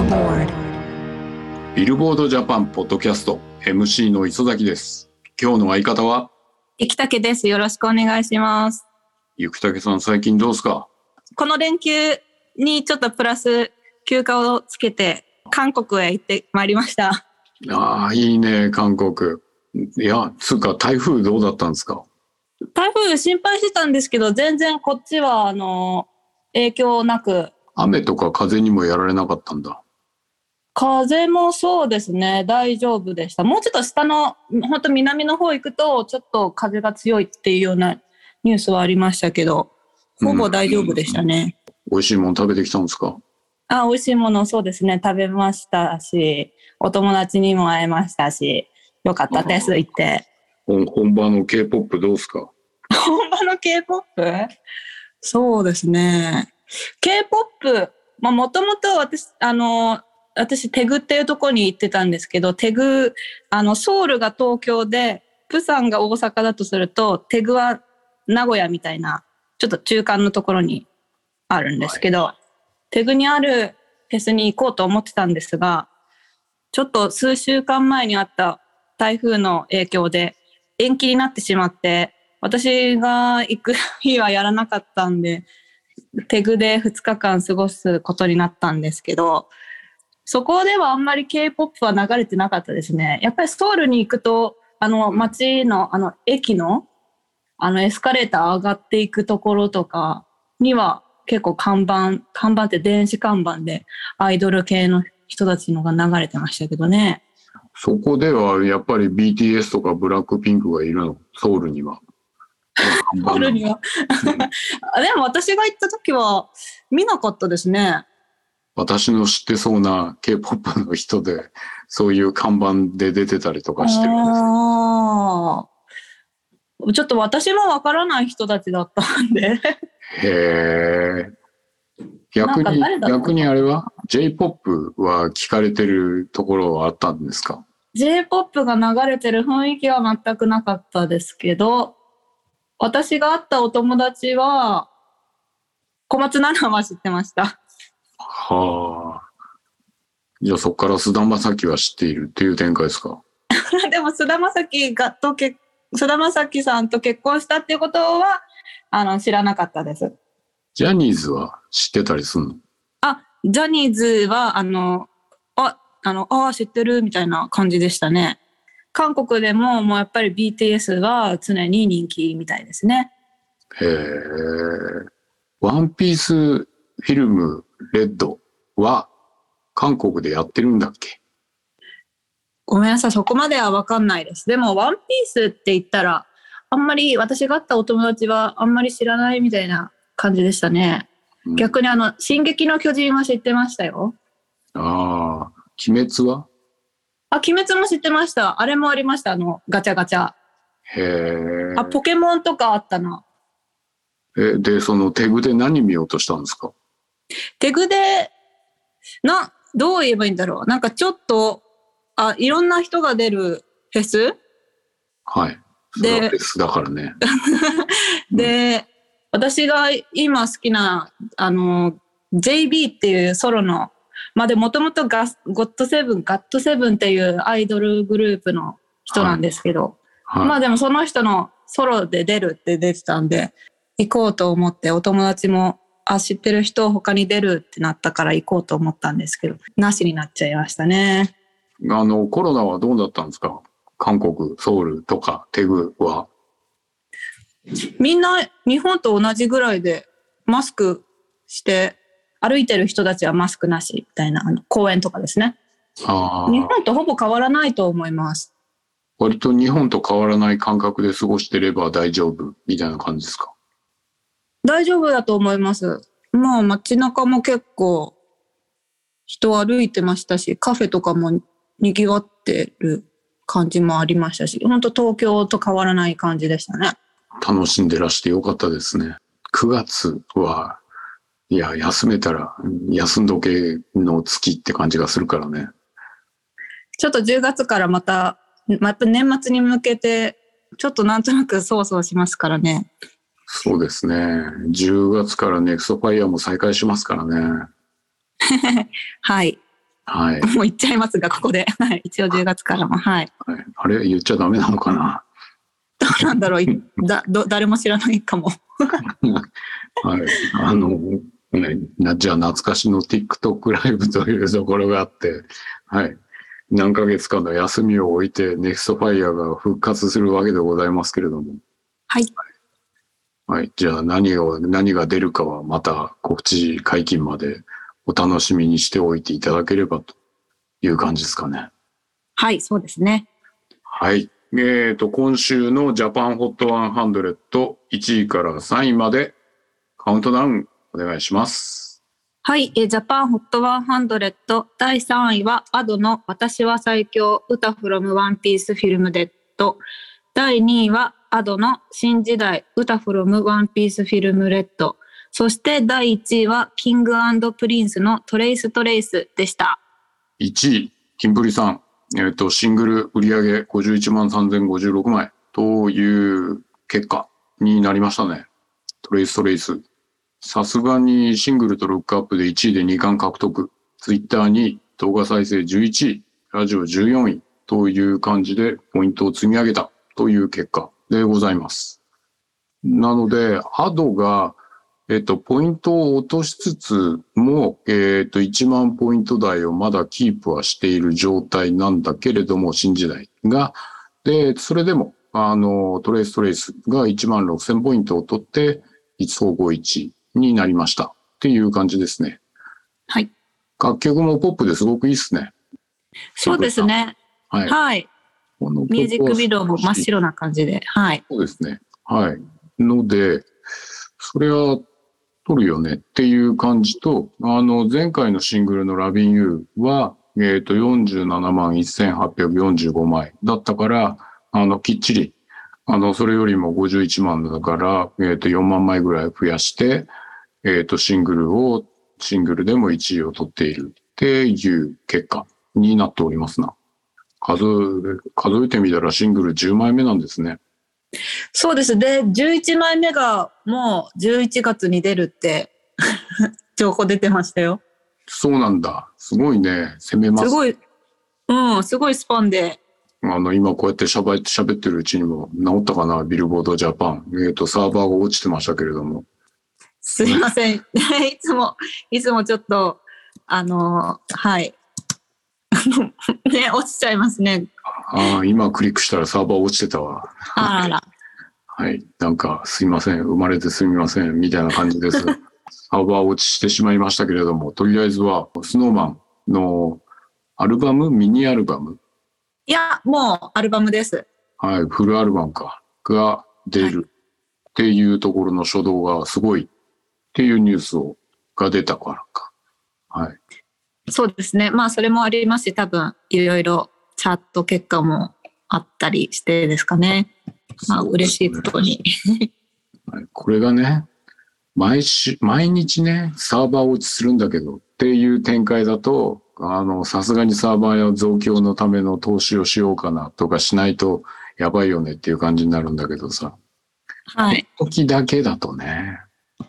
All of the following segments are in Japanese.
aboard. ビルボードジャパンポッドキャスト MC の磯崎です。今日の相方は生竹です。よろしくお願いします。 生竹さん、最近どうですか？ この連休にちょっとプラス休暇をつけて韓国へ行ってまいりました。 ああ、いいね、韓国。いや、つうか台風どうだったんですか？ 台風心配してたんですけど、全然こっちは影響なく。 雨とか風にもやられなかったんだ。 風もそうですね、大丈夫でした。もうちょっと下の本当南の方行くとちょっと風が強いっていうようなニュースはありましたけど、ほぼ大丈夫でしたね。 美味しいもの食べてきたんですか？ 美味しいものそうですね、食べましたし、お友達にも会えましたし、よかったです。行って。 本場の K-POP どうですか？ 本場の K-POP？ そうですね。K-POP、もともと私、テグっていうところに行ってたんですけど、テグ、ソウルが東京で、プサンが大阪だとすると、テグは名古屋みたいな、ちょっと中間のところにあるんですけど、はい、テグにあるフェスに行こうと思ってたんですが、ちょっと数週間前にあった台風の影響で延期になってしまって、私が行く日はやらなかったんで、テグで2日間過ごすことになったんですけど、そこではあんまり K-POP は流れてなかったですね。やっぱりソウルに行くと、街の駅のエスカレーター上がっていくところとかには結構看板って電子看板でアイドル系の人たちのが流れてましたけどね。 そこではやっぱり BTS とかブラックピンクがいるの？ソウルには。 ソウルには。でも私が行った時は見なかったですね。 私の知ってそうな K-POP の人でそういう看板で出てたりとかしてるんですけど、ちょっと私もわからない人たちだったんで。 へえ。逆にあれは J-POP は聞かれてるところはあったんですか？ J-POP が流れてる雰囲気は全くなかったですけど、私が会ったお友達は小松菜奈は知ってました。はあ。じゃあそこから菅田将暉は知っているっていう展開ですか？ でも菅田将暉さんと結婚したっていうことは知らなかったです。 ジャニーズは知ってたりするの？ ジャニーズは知ってるみたいな感じでしたね。韓国でももうやっぱり BTS は常に人気みたいですね。 へえ。ワンピースフィルムレッドは韓国でやってるんだっけ？ ごめんなさい、そこまでは分かんないです。でもワンピースって言ったらあんまり私が会ったお友達はあんまり知らないみたいな感じでしたね。逆に進撃の巨人は知ってましたよ。 鬼滅は？ 鬼滅も知ってました。あれもありました。ガチャガチャ。 へえ。 ポケモンとかあったな。 で、そのテグで何見ようとしたんですか？ テグで、どう言えばいいんだろう。なんかちょっと、いろんな人が出るフェス？ はい。で、フェスだからね。 で、私が今好きな、JB っていうソロの、でもともとガットセブンっていうアイドルグループの人なんですけど、はい、でもその人のソロで出るって出てたんで、行こうと思って、お友達も、知ってる人他に出るってなったから行こうと思ったんですけど、なしになっちゃいましたね。 コロナはどうだったんですか？韓国、ソウルとかテグは。 みんな日本と同じぐらいでマスクして歩いてる人たちはマスクなしみたいな公園とかですね。日本とほぼ変わらないと思います。 割と日本と変わらない感覚で過ごしてれば大丈夫みたいな感じですか？ 大丈夫だと思います。街中も結構人歩いてましたし、カフェとかも賑わってる感じもありましたし、本当東京と変わらない感じでしたね。 楽しんでらしてよかったですね。9月は、休めたら休んどけの月って感じがするからね。 ちょっと10月からまた年末に向けて、ちょっとなんとなくそわそわしますからね。 そうですね。10月からネクストファイヤーも再開しますからね。 はい。 はい。 もう言っちゃいますが、ここで。はい。一応10月からも。はい。 はい、あれ言っちゃダメなのかな。 どうなんだろう。誰も知らないかも。 はい。じゃあ懐かしの TikTok ライブというところがあって、はい。何ヶ月かの休みを置いて、ネクストファイアが復活するわけでございますけれども。 はい。 はい。じゃあ何が出るかはまた告知解禁までお楽しみにしておいていただければという感じですかね。 はい、そうですね。 はい。今週のジャパンホット100、1位から3位までカウントダウンお願いします。 はい、ジャパンホット100第3位はアドの私は最強歌フロムワンピースフィルムデッド。第2位はアドの新時代歌フロムワンピースフィルムレッド。そして第1位はキング&プリンスのトレイストレイスでした。 1位、キンプリさん。シングル売上51万3056枚という結果になりましたね。トレイストレイス。さすがにシングルとルックアップで1位で2冠獲得。ツイッターに動画再生11位、ラジオ14位という感じでポイントを積み上げたという結果でございます。なので、アドがポイントを落としつつも、1万ポイント台をまだキープはしている状態なんだけれども、新時代が。で、それでも、トレイスが1万6000ポイントを取って、総合1位になりました。っていう感じですね。 はい。 楽曲もポップですごくいいですね。 そうですね。はい。はい、ミュージックビデオも真っ白な感じで。はい。 そうですね。はい。ので、それは、撮るよねっていう感じと、前回のシングルのラビンユーは、47万1845枚だったから、きっちり、それよりも51万だから、4万枚ぐらい増やして、シングルでも1位を取っているっていう結果になっておりますな。数えてみたらシングル10枚目なんですね。 そうです。で、11枚目がもう11月に出るって情報出てましたよ。 そうなんだ。すごいね。攻めます。 すごいスパンで。 今こうやって喋ってるうちにも治ったかな、ビルボードジャパン。サーバーが落ちてましたけれども。 すいません。いつもちょっと、はい。ね、落ちちゃいますね。 今クリックしたらサーバー落ちてたわ。 あら。 はい。なんか、すいません。生まれてすみません。みたいな感じです。サーバー落ちしてしまいましたけれども、とりあえずは、スノーマンのミニアルバム。 いや、もうアルバムです。 はい。フルアルバムが出るっていうところの初動がすごいっていうニュースが出たからか。はい。 そうですね。まあ、それもありますし、多分、いろいろチャート結果もあったりしてですかね。まあ、嬉しいことに。 これがね、毎日ね、サーバー落ちするんだけどっていう展開だと、さすがにサーバーや増強のための投資をしようかなとかしないとやばいよねっていう感じになるんだけどさ。 はい。 時だけだとね。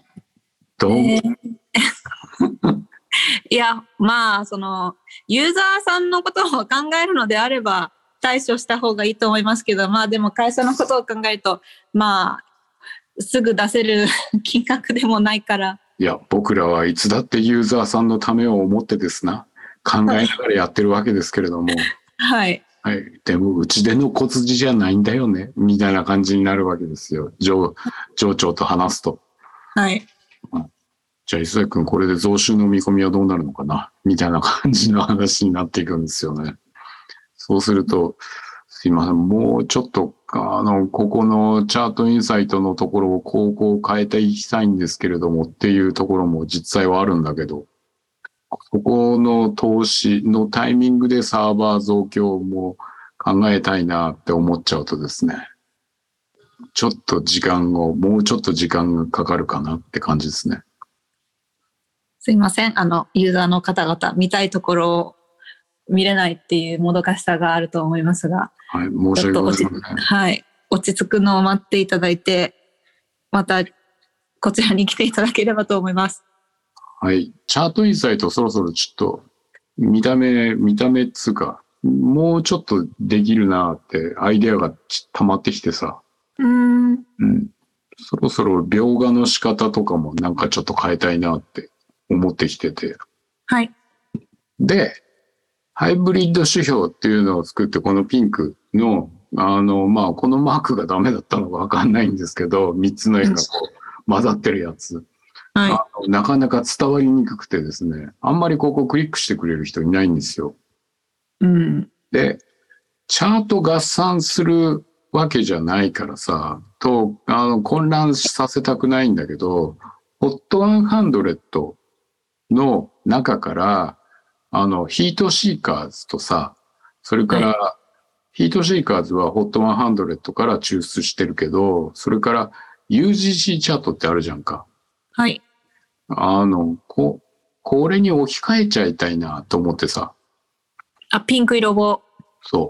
いや、まあ、ユーザーさんのことを考えるのであれば、対処した方がいいと思いますけど、まあでも会社のことを考えると、まあ、すぐ出せる金額でもないから。 いや、僕らはいつだってユーザーさんのためを思ってですな、考えながらやってるわけですけれども。 はい。 はい。でも、うちでの小筋じゃないんだよね、みたいな感じになるわけですよ。上長と話すと。 はい。 じゃあ、磯崎君、これで増収の見込みはどうなるのかなみたいな感じの話になっていくんですよね。そうすると、すいません、もうちょっと、ここのチャートインサイトのところをこう変えていきたいんですけれどもっていうところも実際はあるんだけど、そこの投資のタイミングでサーバー増強も考えたいなって思っちゃうとですね、もうちょっと時間がかかるかなって感じですね。 すいません。ユーザーの方々、見たいところを見れないっていうもどかしさがあると思いますが。 はい、申し訳ございません。 はい。落ち着くのを待っていただいて、またこちらに来ていただければと思います。 はい。チャートインサイトそろそろちょっと見た目っつうか、もうちょっとできるなってアイデアが溜まってきてさ。そろそろ描画の仕方とかもなんかちょっと変えたいなって思ってきてて。 はい。 で、ハイブリッド指標っていうのを作って、このピンクの、まあ、このマークがダメだったのかわかんないんですけど、3つの絵がこう混ざってるやつ。 はい。 なかなか伝わりにくくてですね、あんまりここクリックしてくれる人いないんですよ。で、チャート合算するわけじゃないからさ、混乱させたくないんだけど、HOT100 の中から、ヒートシーカーズとさ、それから、ヒートシーカーズは HOT100 から抽出してるけど、それから UGC チャートってあるじゃんか。 はい。 これに置き換えちゃいたいなと思ってさ。 ピンク色を。 そう。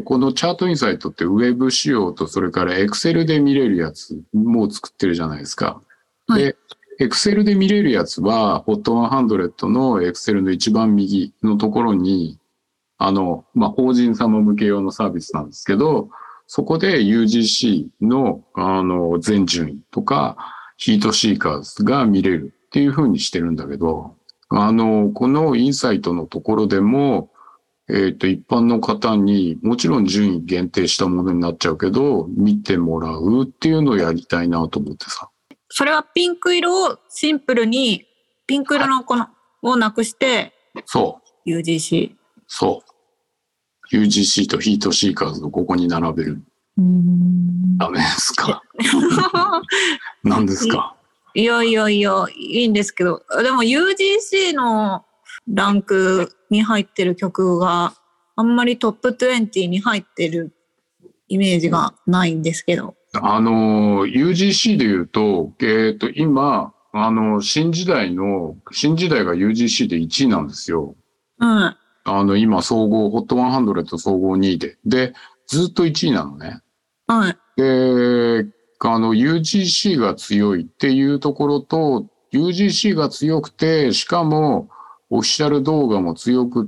このチャートインサイトってウェブ仕様とそれからエクセルで見れるやつも作ってるじゃないですか。 はい、 で、エクセルで見れるやつは HOT100 のエクセルの一番右のところに、まあ、法人様向け用のサービスなんですけど、そこで UGC の、全順位とか、ヒートシーカーズが見れるっていう風にしてるんだけど、このインサイトのところでも、一般の方にもちろん順位限定したものになっちゃうけど、見てもらうっていうのをやりたいなと思ってさ。 それはピンク色をシンプルに、ピンク色のこの、をなくして、 そう。 UGC。 そう。UGC とヒートシーカーズをここに並べる。ダメですか？何ですか？ いや、いいんですけど、でも UGC のランクに入ってる曲があんまりトップ20に入ってるイメージがないんですけど。 UGC で言うと、今、新時代が UGC で1位なんですよ。今、総合、HOT100 総合2位で。で、ずっと1位なのね。 はい。 で、UGC が強いっていうところと、UGC が強くて、しかも、オフィシャル動画も強くって、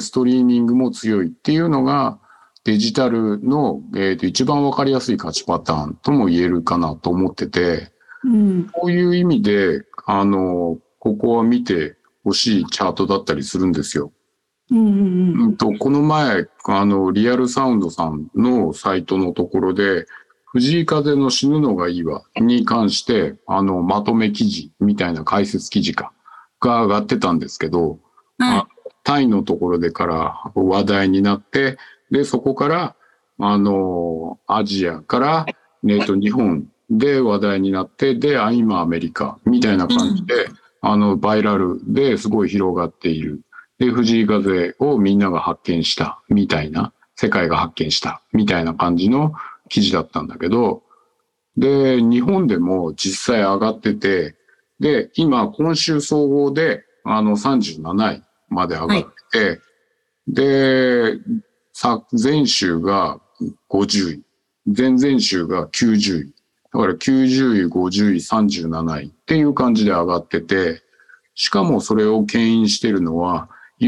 ストリーミングも強いっていうのが、デジタルの、一番わかりやすい勝ちパターンとも言えるかなと思ってて、こういう意味で、ここは見てほしいチャートだったりするんですよ。この前、リアルサウンドさんのサイトのところで、藤井風の死ぬのがいいわに関して、まとめ記事みたいな解説記事が上がってたんですけど、タイのところでから話題になって、で、そこから、アジアから、日本で話題になって、で、今アメリカみたいな感じで、バイラルですごい広がっている。で、藤井風をみんなが発見したみたいな、世界が発見したみたいな感じの記事だったんだけど、で、日本でも実際上がってて、で、今週総合で、37位まで上がってて、で、前週が50位、前々週が90位。だから90位、50位、37位っていう感じで上がってて、しかもそれを牽引してるのは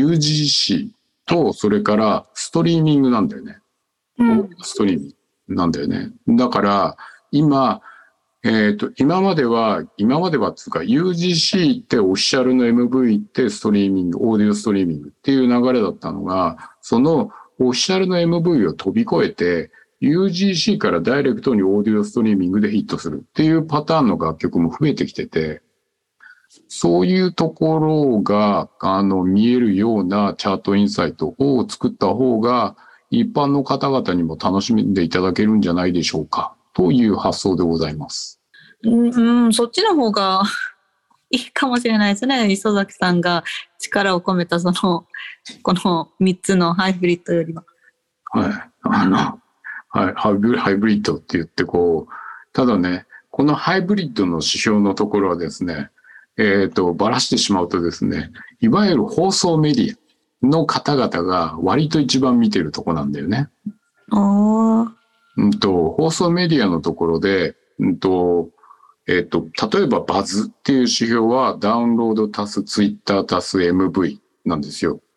UGC とそれからストリーミングなんだよね。ストリーミングなんだよね。だから今まではっていうか UGC ってオフィシャルの MV ってストリーミング、オーディオストリーミングっていう流れだったのが、そのオフィシャルの MV を飛び越えて UGC からダイレクトにオーディオストリーミングでヒットするっていうパターンの楽曲も増えてきてて、そういうところが見えるようなチャートインサイトを作った方が一般の方々にも楽しんでいただけるんじゃないでしょうかという発想でございます。 そっちの方がいいかもしれないですね。磯崎さんが力を込めたこの3つのハイブリッドよりは。 はい。ハイブリッドって言ってただね、このハイブリッドの指標のところはですね、ばらしてしまうとですね、いわゆる放送メディアの方々が割と一番見てるとこなんだよね。放送メディアのところで、例えばバズっていう指標はダウンロード足すツイッター足す MV なんですよ。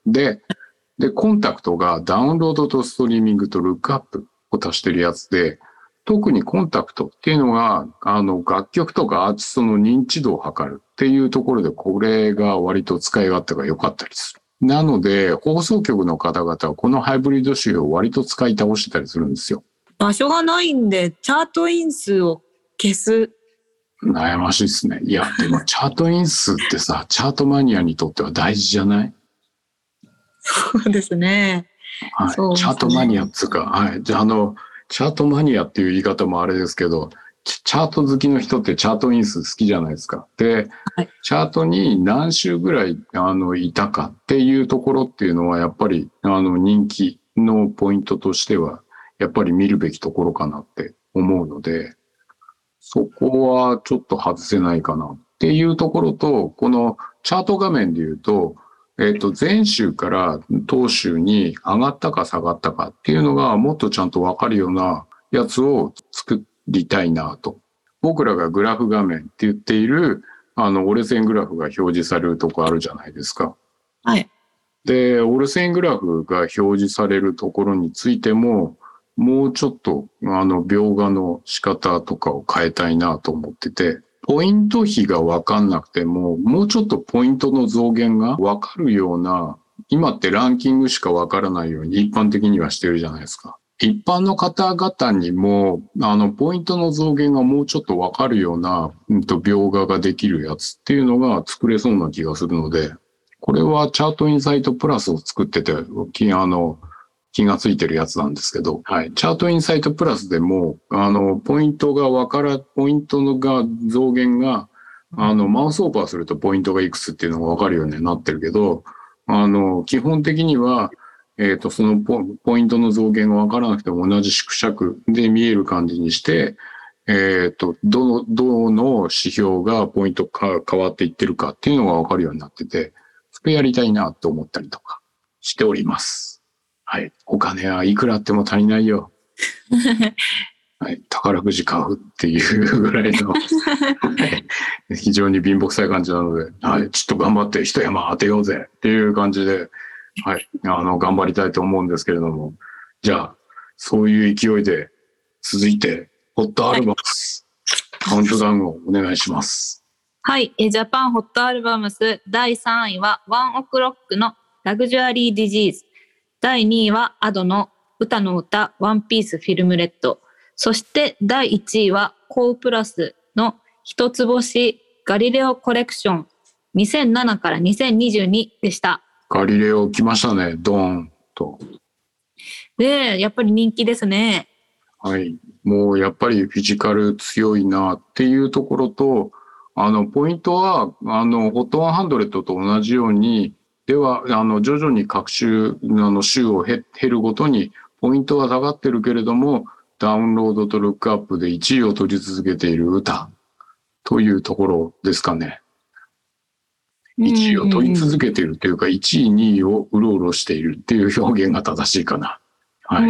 で、コンタクトがダウンロードとストリーミングとルックアップを足してるやつで、特にコンタクトっていうのが、楽曲とかアーティストの認知度を測るっていうところで、これが割と使い勝手が良かったりする。なので、放送局の方々はこのハイブリッド仕様を割と使い倒してたりするんですよ。 場所がないんで、チャート因数を消す。 悩ましいですね。いや、でもチャート因数ってさ、チャートマニアにとっては大事じゃない？ そうですね。 はい。 そうですね。 チャートマニアっつうか、はい。じゃあチャートマニアっていう言い方もあれですけど、チャート好きの人ってチャート因数好きじゃないですか。で、 はい、 チャートに何週ぐらいいたかっていうところっていうのはやっぱり人気のポイントとしてはやっぱり見るべきところかなって思うので、そこはちょっと外せないかなっていうところと、このチャート画面で言うと、前週から当週に上がったか下がったかっていうのがもっとちゃんとわかるようなやつを作りたいなと。僕らがグラフ画面って言っている、折れ線グラフが表示されるとこあるじゃないですか。 はい。 で、折れ線グラフが表示されるところについても、もうちょっと、描画の仕方とかを変えたいなと思ってて、ポイント比がわかんなくても、もうちょっとポイントの増減がわかるような、今ってランキングしかわからないように一般的にはしてるじゃないですか。一般の方々にも、ポイントの増減がもうちょっとわかるような、描画ができるやつっていうのが作れそうな気がするので、これはチャートインサイトプラスを作ってて、気がついてるやつなんですけど、はい。チャートインサイトプラスでも、ポイントの増減が、マウスオーバーするとポイントがいくつっていうのがわかるようになってるけど、基本的には、そのポイントの増減がわからなくても同じ縮尺で見える感じにして、どの指標がポイント変わっていってるかっていうのがわかるようになってて、それやりたいなと思ったりとかしております。はい。お金はいくらあっても足りないよ。はい。宝くじ買うっていうぐらいの、非常に貧乏くさい感じなので、はい。ちょっと頑張って一山当てようぜっていう感じで、はい。頑張りたいと思うんですけれども。じゃあ、そういう勢いで、続いて、ホットアルバムス、カウントダウンをお願いします。 はい。ジャパンホットアルバムス第3位は、ワンオクロックのラグジュアリーディジーズ。第2位はアドの歌の歌ワンピースフィルムレッド。そして第1位はコウプラスの一つ星ガリレオコレクション2007から2022でした。 ガリレオ来ましたね、ドーンと。 で、やっぱり人気ですね。 はい。もうやっぱりフィジカル強いなっていうところと、ポイントは、HOT100 と同じように、では、徐々に各週、週を減るごとに、ポイントは下がってるけれども、ダウンロードとルックアップで1位を取り続けている歌というところですかね。1位を取り続けているというか、1位、2位をうろうろしているっていう表現が正しいかな。はい。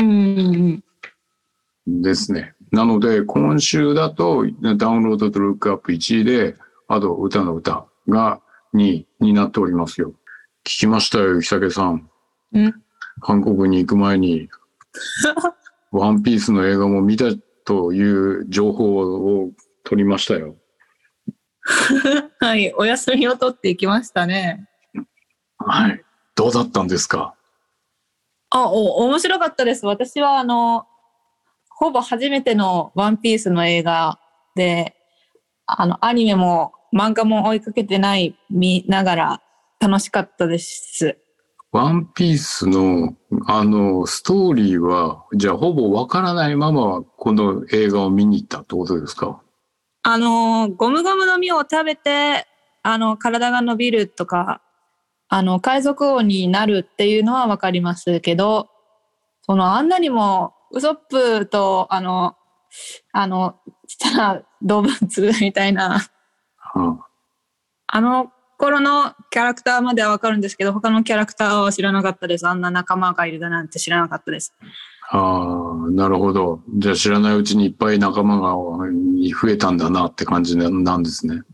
ですね。なので、今週だと、ダウンロードとルックアップ1位で、あと、歌の歌が2位になっておりますよ。聞きましたよ、久家さん。韓国に行く前に、ワンピースの映画も見たという情報を取りましたよ。 はい、お休みを取っていきましたね。 はい。どうだったんですか？ 面白かったです。私はほぼ初めてのワンピースの映画で、アニメも漫画も追いかけて見ながら楽しかったです。 ワンピースの、ストーリーは、じゃあほぼわからないまま、この映画を見に行ったってことですか？ ゴムゴムの実を食べて、体が伸びるとか、海賊王になるっていうのはわかりますけど、あんなにも、ウソップと、ちっちゃな動物みたいな、頃のキャラクターまではわかるんですけど、他のキャラクターは知らなかったです。あんな仲間がいるだなんて知らなかったです。 なるほど。じゃあ知らないうちにいっぱい仲間が増えたんだなって感じなんですね。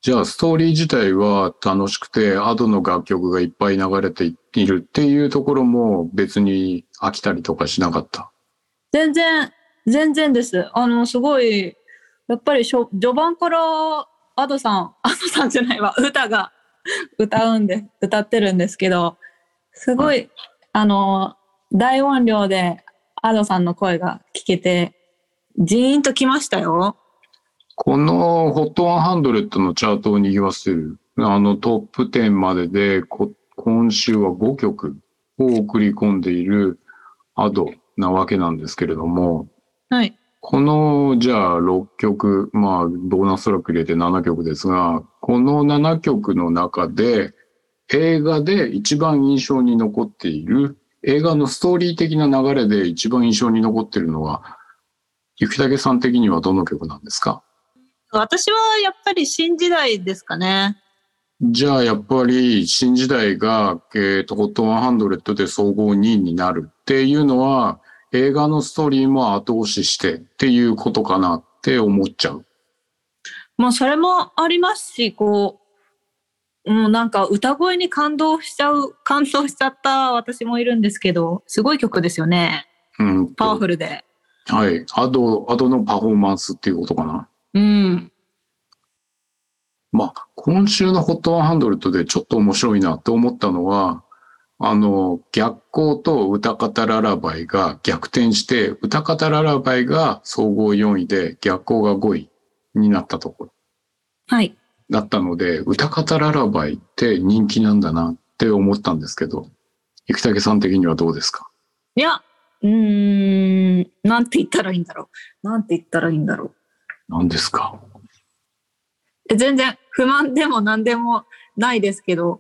じゃあストーリー自体は楽しくて、アドの楽曲がいっぱい流れているっていうところも別に飽きたりとかしなかった？ 全然です。すごい、やっぱり序盤からアドさんじゃないわ、歌が歌ってるんですけど、すごい、大音量でアドさんの声が聞けて、ジーンときましたよ。 この HOT100 のチャートを賑わせる、トップ10までで、今週は5曲を送り込んでいるアドなわけなんですけれども、 はい。 この、じゃあ6曲、まあ、ボーナストラック入れて7曲ですが、この7曲の中で、映画で一番印象に残っている、映画のストーリー的な流れで一番印象に残っているのは、雪武さん的にはどの曲なんですか？ 私はやっぱり新時代ですかね。 じゃあやっぱり新時代が、HOT100 で総合2位になるっていうのは、映画のストーリーも後押ししてっていうことかなって思っちゃう。 もうそれもありますし、もうなんか歌声に感動しちゃった私もいるんですけど、すごい曲ですよね。パワフルで。 はい。アドのパフォーマンスっていうことかな。 うん。 まあ、今週の HOT100 でちょっと面白いなって思ったのは、逆光と歌方ララバイが逆転して、歌方ララバイが総合4位で逆光が5位になったところ。 はい。 だったので、歌方ララバイって人気なんだなって思ったんですけど、雪武さん的にはどうですか？ いや、なんて言ったらいいんだろう。 何ですか？ 全然不満でも何でもないですけど、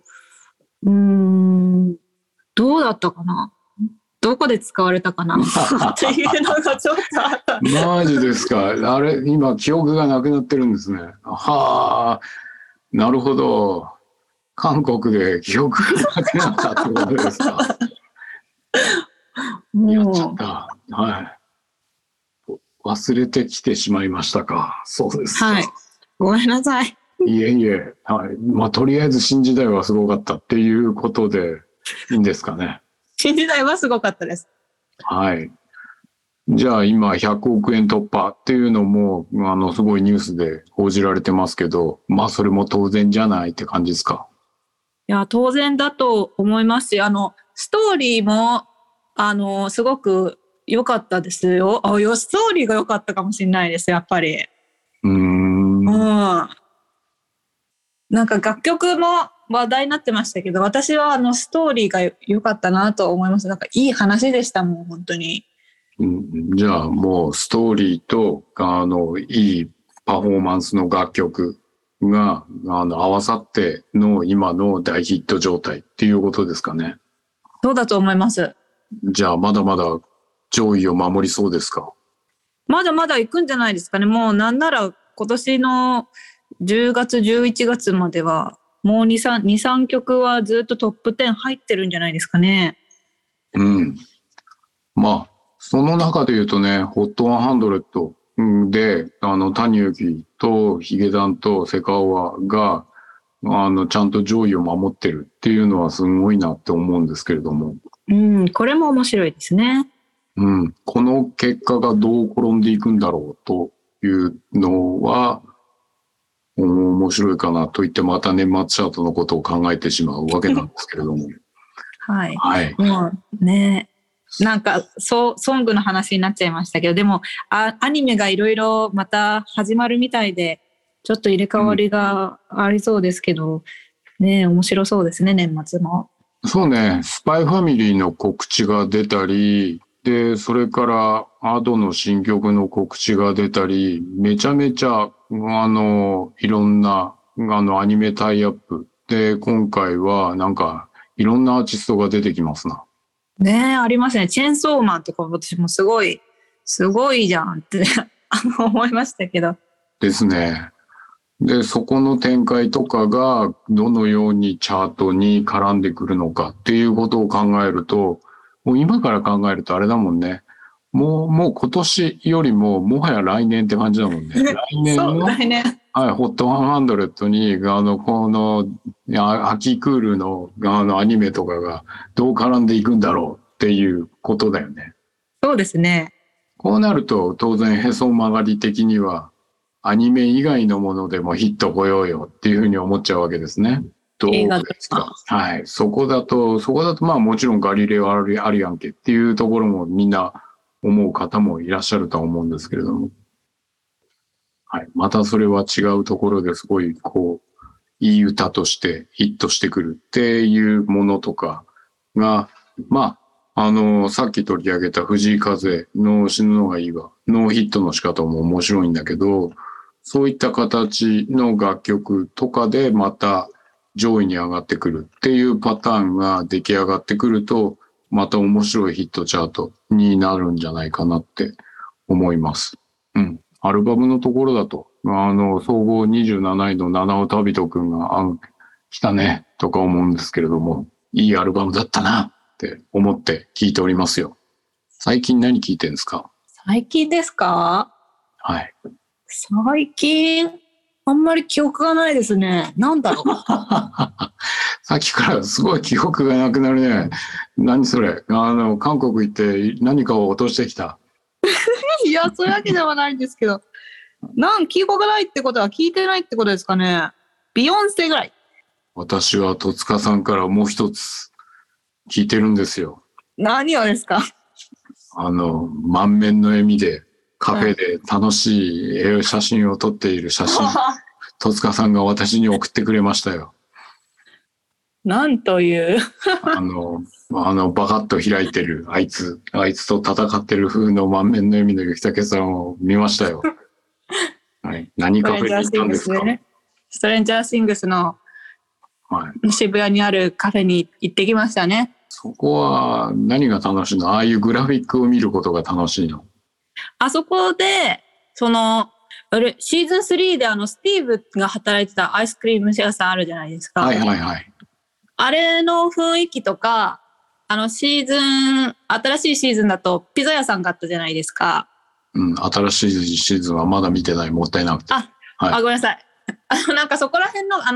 どうだったかな、どこで使われたかなっていうのがちょっとあった。 マジですか？あれ、今記憶がなくなってるんですね。はあ、なるほど。韓国で記憶がなくなったってことですか？やっちゃった。はい。忘れてきてしまいましたか。そうですか。 はい。ごめんなさい。 いえいえ。はい。まあ、とりあえず新時代はすごかったっていうことでいいんですかね。 新時代はすごかったです。 はい。じゃあ今100億円突破っていうのも、すごいニュースで報じられてますけど、まあそれも当然じゃないって感じですか？ いや、当然だと思いますし、ストーリーも、すごく良かったですよ。ストーリーが良かったかもしれないです、やっぱり。なんか楽曲も話題になってましたけど、私はストーリーが良かったなと思います。なんかいい話でしたもん、本当に。 じゃあもうストーリーと、いいパフォーマンスの楽曲が、合わさっての今の大ヒット状態っていうことですかね。 そうだと思います。 じゃあまだまだ上位を守りそうですか？ まだまだ行くんじゃないですかね。もうなんなら今年の10月、11月までは、もう2、3曲はずっとトップ10入ってるんじゃないですかね。 まあ、その中で言うとね、HOT100 で、タニユキとヒゲダンとセカオワが、ちゃんと上位を守ってるっていうのはすごいなって思うんですけれども。 これも面白いですね。 この結果がどう転んでいくんだろうというのは、面白いかなと言ってまた年末チャートのことを考えてしまうわけなんですけれども。 はい。 はい。 もうね、なんかソングの話になっちゃいましたけど、でもアニメがいろいろまた始まるみたいで、ちょっと入れ替わりがありそうですけど、ね、面白そうですね、年末も。 そうね、スパイファミリーの告知が出たり、で、それからアドの新曲の告知が出たり、めちゃめちゃ、いろんな、アニメタイアップで、今回はなんか、いろんなアーティストが出てきますな。 ね、ありますね。チェーンソーマンとか私もすごいじゃんって思いましたけど。 ですね。で、そこの展開とかがどのようにチャートに絡んでくるのかっていうことを考えると、もう今から考えるとあれだもんね。もう今年よりももはや来年って感じだもんね。来年のはい、ホット100に、この、秋クールの、アニメとかがどう絡んでいくんだろうっていうことだよね。 そうですね。 こうなると、当然、へそ曲がり的には、アニメ以外のものでもヒット来ようよっていうふうに思っちゃうわけですね。どうですか？はい。そこだと、まあもちろんガリレオあるやんけっていうところもみんな思う方もいらっしゃるとは思うんですけれども。はい。またそれは違うところですごい、いい歌としてヒットしてくるっていうものとかが、まあ、さっき取り上げた藤井風の死ぬのがいいわ。ノーヒットの仕方も面白いんだけど、そういった形の楽曲とかでまた上位に上がってくるっていうパターンが出来上がってくると、また面白いヒットチャートになるんじゃないかなって思います。うん。アルバムのところだと、総合27位の七尾旅人くんが、来たね、とか思うんですけれども、いいアルバムだったなって思って聞いておりますよ。最近何聞いてんですか？ 最近ですか？ はい。 最近、あんまり記憶がないですね。なんだろう。 さっきからすごい記憶がなくなるね。何それ？韓国行って何かを落としてきた。 いや、そういうわけではないんですけど、記憶がないってことは聞いてないってことですかね。ビヨンセぐらい。 私は戸塚さんからもう一つ聞いてるんですよ。 何をですか？ 満面の笑みでカフェで楽しい写真を撮っている写真、戸塚さんが私に送ってくれましたよ。 なんというバカッと開いてるあいつと戦ってる風の満面の笑みの雪武さんを見ましたよ。はい。何カフェに行ったんですか？ ストレンジャーシングスの渋谷にあるカフェに行ってきましたね。 そこは何が楽しいの？ああいうグラフィックを見ることが楽しいの？ あそこで、シーズン3でスティーブが働いてたアイスクリーム屋さんあるじゃないですか。 はいはいはい。 あれの雰囲気とか、新しいシーズンだとピザ屋さんがあったじゃないですか。 うん、新しいシーズンはまだ見てない、もったいなくて。 はい、ごめんなさい。なんかそこら辺の、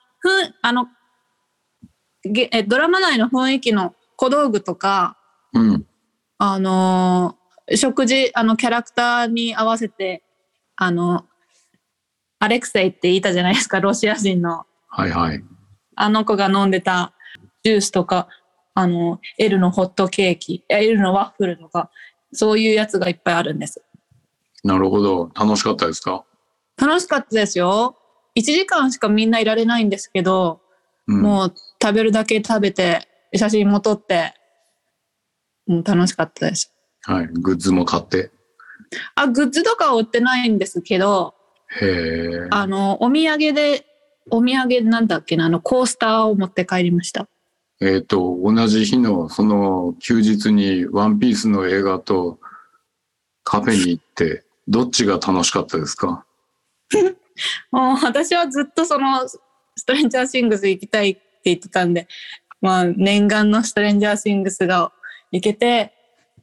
ドラマ内の雰囲気の小道具とか、 うん。 食事、キャラクターに合わせて、アレクセイって言いたじゃないですか、ロシア人の。 はいはい。 あの子が飲んでたジュースとか、L のホットケーキ、L のワッフルとか、そういうやつがいっぱいあるんです。 なるほど。楽しかったですか？ 楽しかったですよ。1時間しかみんないられないんですけど、もう食べるだけ食べて、写真も撮って、楽しかったです。 はい。グッズも買って。 グッズとかは売ってないんですけど、 へえ。 お土産なんだっけな、コースターを持って帰りました。 同じ日のその休日にワンピースの映画とカフェに行って、どっちが楽しかったですか？ もう私はずっとストレンジャーシングス行きたいって言ってたんで、念願のストレンジャーシングスが行けて、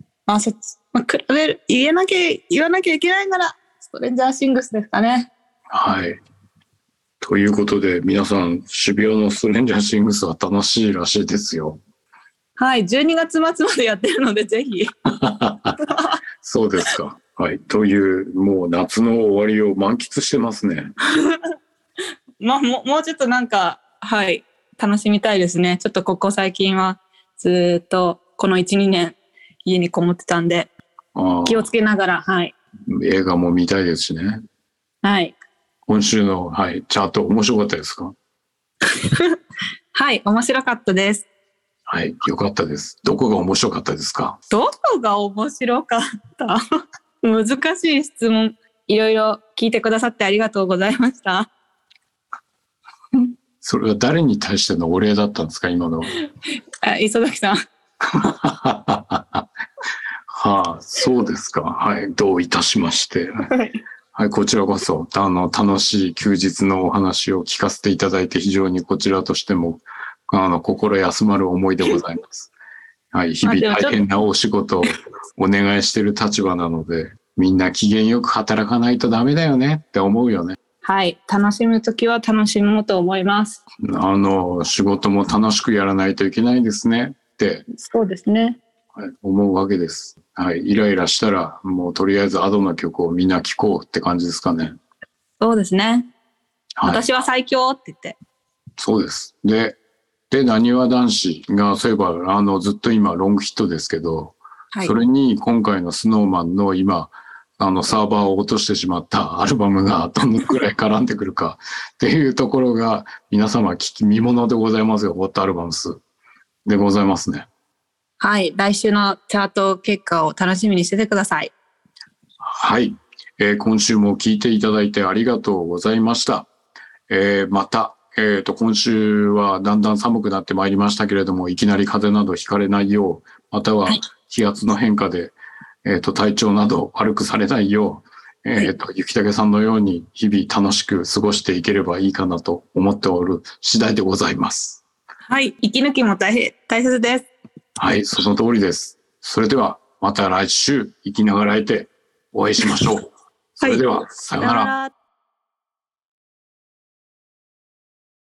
言わなきゃいけないなら、ストレンジャーシングスですかね。 はい。ということで、皆さん、渋谷のストレンジャーシングスは楽しいらしいですよ。 はい、12月末までやってるので、ぜひ。 そうですか。はい。という、もう夏の終わりを満喫してますね。 もうちょっとはい、楽しみたいですね。ちょっとここ最近は、ずっとこの1、2年、家にこもってたんで、気をつけながら、はい。 映画も見たいですしね。 はい。 今週の、はい、チャート面白かったですか？ はい、面白かったです。 はい、よかったです。どこが面白かったですか？ どこが面白かった難しい質問。いろいろ聞いてくださってありがとうございました。 それは誰に対してのお礼だったんですか、今の？ 磯崎さん。 はあ、そうですか。はい、どういたしまして。はい、こちらこそ、楽しい休日のお話を聞かせていただいて、非常にこちらとしても、心休まる思いでございます。はい、日々大変なお仕事をお願いしている立場なので、みんな機嫌よく働かないとダメだよねって思うよね。 はい。楽しむときは楽しもうと思います。 仕事も楽しくやらないといけないですねって。 そうですね。 はい、思うわけです。はい。イライラしたら、もうとりあえずアドの曲をみんな聴こうって感じですかね。 そうですね。 はい、 私は最強って言って。 そうです。で、なにわ男子が、そういえば、ずっと今ロングヒットですけど、はい、それに今回のスノーマンの今、サーバーを落としてしまったアルバムがどのくらい絡んでくるかっていうところが、皆様見ものでございますよ。ホットアルバムスでございますね。 はい。来週のチャート結果を楽しみにしててください。 はい。今週も聞いていただいてありがとうございました。また、今週はだんだん寒くなってまいりましたけれども、いきなり風邪などひかれないよう、または気圧の変化で、体調など悪くされないよう、雪武さんのように日々楽しく過ごしていければいいかなと思っておる次第でございます。 はい。息抜きも大切です。 はい、その通りです。それでは、また来週、生きながらえてお会いしましょう。それでは、さようなら。